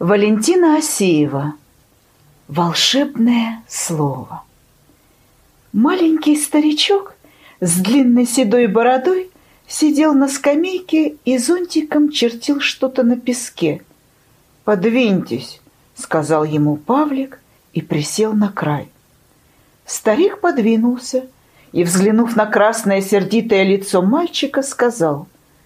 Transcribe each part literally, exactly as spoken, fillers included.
Валентина Асеева. Волшебное слово. Маленький старичок с длинной седой бородой сидел на скамейке и зонтиком чертил что-то на песке. «Подвиньтесь», — сказал ему Павлик и присел на край. Старик подвинулся и, взглянув на красное сердитое лицо мальчика, сказал: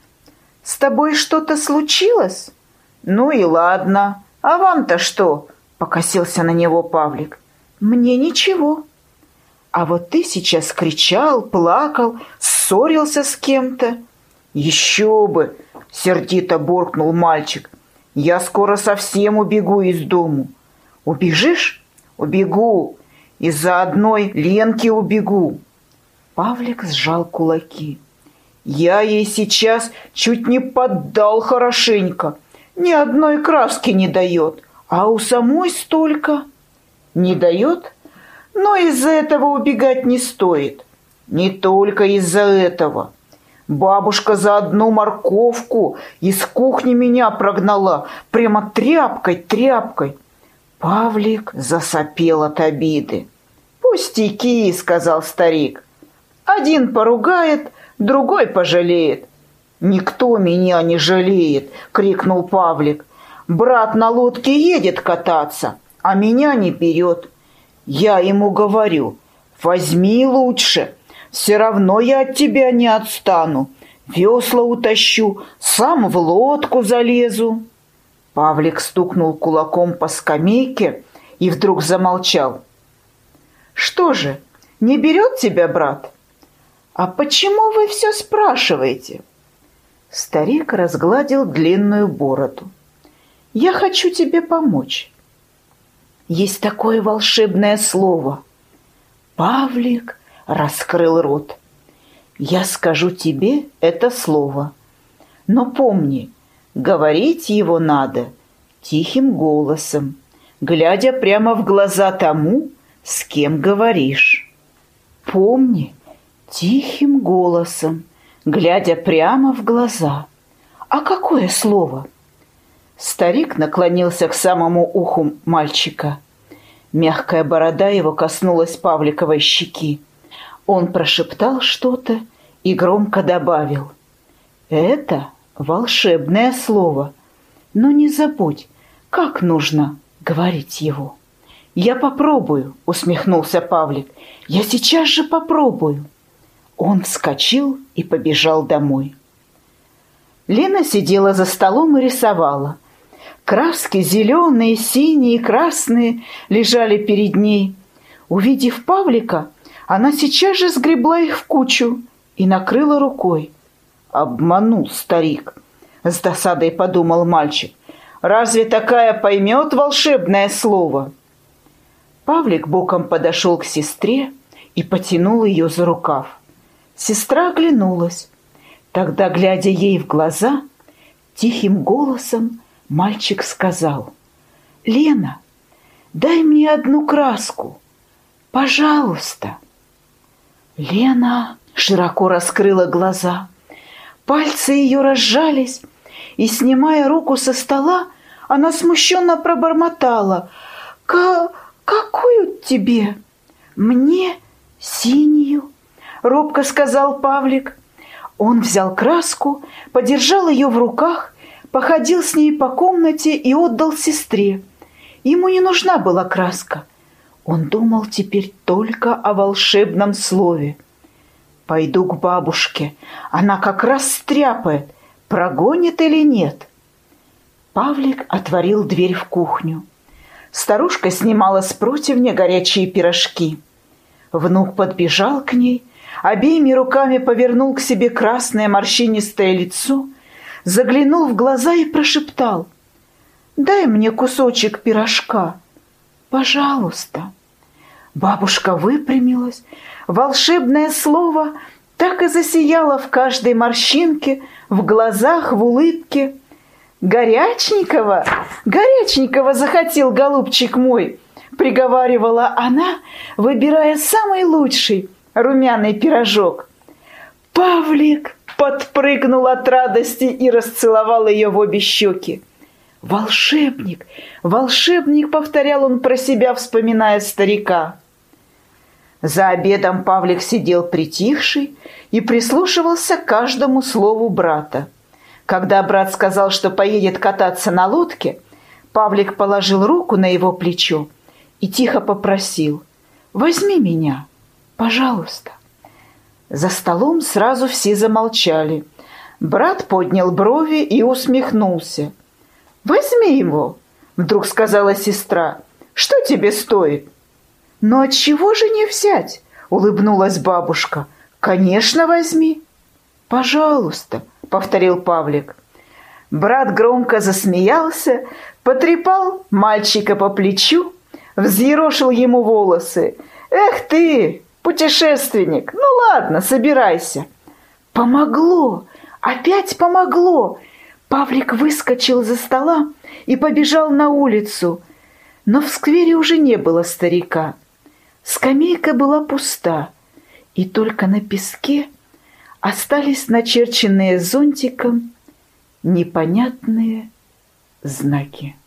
«С тобой что-то случилось? Ну и ладно. А вам-то что?» — покосился на него Павлик. «Мне ничего. А вот ты сейчас кричал, плакал, ссорился с кем-то». «Еще бы!» — сердито буркнул мальчик. «Я скоро совсем убегу из дому». «Убежишь?» «Убегу. Из-за одной Ленки убегу». Павлик сжал кулаки. «Я ей сейчас чуть не поддал хорошенько. Ни одной краски не дает, а у самой столько». «Не дает? Но из-за этого убегать не стоит. Не только из-за этого. Бабушка за одну морковку из кухни меня прогнала, прямо тряпкой-тряпкой». Павлик засопел от обиды. «Пустяки», — сказал старик. «Один поругает, другой пожалеет». «Никто меня не жалеет!» — крикнул Павлик. «Брат на лодке едет кататься, а меня не берет. Я ему говорю: возьми лучше, все равно я от тебя не отстану. Весла утащу, сам в лодку залезу». Павлик стукнул кулаком по скамейке и вдруг замолчал. «Что же, не берет тебя брат? А почему вы все спрашиваете?» Старик разгладил длинную бороду. «Я хочу тебе помочь. Есть такое волшебное слово». Павлик раскрыл рот. «Я скажу тебе это слово. Но помни, говорить его надо тихим голосом, глядя прямо в глаза тому, с кем говоришь. Помни, тихим голосом, глядя прямо в глаза. А какое слово?» Старик наклонился к самому уху мальчика. Мягкая борода его коснулась Павликовой щеки. Он прошептал что-то и громко добавил: «Это волшебное слово, но не забудь, как нужно говорить его». «Я попробую», — усмехнулся Павлик. «Я сейчас же попробую». Он вскочил и побежал домой. Лена сидела за столом и рисовала. Краски зеленые, синие, красные лежали перед ней. Увидев Павлика, она сейчас же сгребла их в кучу и накрыла рукой. «Обманул старик», — с досадой подумал мальчик. «Разве такая поймет волшебное слово?» Павлик боком подошел к сестре и потянул ее за рукав. Сестра оглянулась. Тогда, глядя ей в глаза, тихим голосом мальчик сказал: «Лена, дай мне одну краску, пожалуйста». Лена широко раскрыла глаза. Пальцы ее разжались, и, снимая руку со стола, она смущенно пробормотала: «Ка... какую тебе?» «Мне синюю», — робко сказал Павлик. Он взял краску, подержал ее в руках, походил с ней по комнате и отдал сестре. Ему не нужна была краска. Он думал теперь только о волшебном слове. «Пойду к бабушке, она как раз стряпает, прогонит или нет». Павлик отворил дверь в кухню. Старушка снимала с противня горячие пирожки. Внук подбежал к ней, обеими руками повернул к себе красное морщинистое лицо, заглянул в глаза и прошептал: «Дай мне кусочек пирожка, пожалуйста». Бабушка выпрямилась. Волшебное слово так и засияло в каждой морщинке, в глазах, в улыбке. «Горяченького, горяченького захотел, голубчик мой», — приговаривала она, выбирая самый лучший румяный пирожок. Павлик подпрыгнул от радости и расцеловал ее в обе щеки. «Волшебник! Волшебник!» — повторял он про себя, вспоминая старика. За обедом Павлик сидел притихший и прислушивался к каждому слову брата. Когда брат сказал, что поедет кататься на лодке, Павлик положил руку на его плечо и тихо попросил: «Возьми меня, пожалуйста». За столом сразу все замолчали. Брат поднял брови и усмехнулся. «Возьми его», — вдруг сказала сестра. «Что тебе стоит?» «Но отчего же не взять?» — улыбнулась бабушка. «Конечно, возьми». «Пожалуйста», — повторил Павлик. Брат громко засмеялся, потрепал мальчика по плечу, взъерошил ему волосы. «Эх ты, путешественник! Ну ладно, собирайся». Помогло! Опять помогло! Павлик выскочил из-за стола и побежал на улицу. Но в сквере уже не было старика. Скамейка была пуста, и только на песке остались начерченные зонтиком непонятные знаки.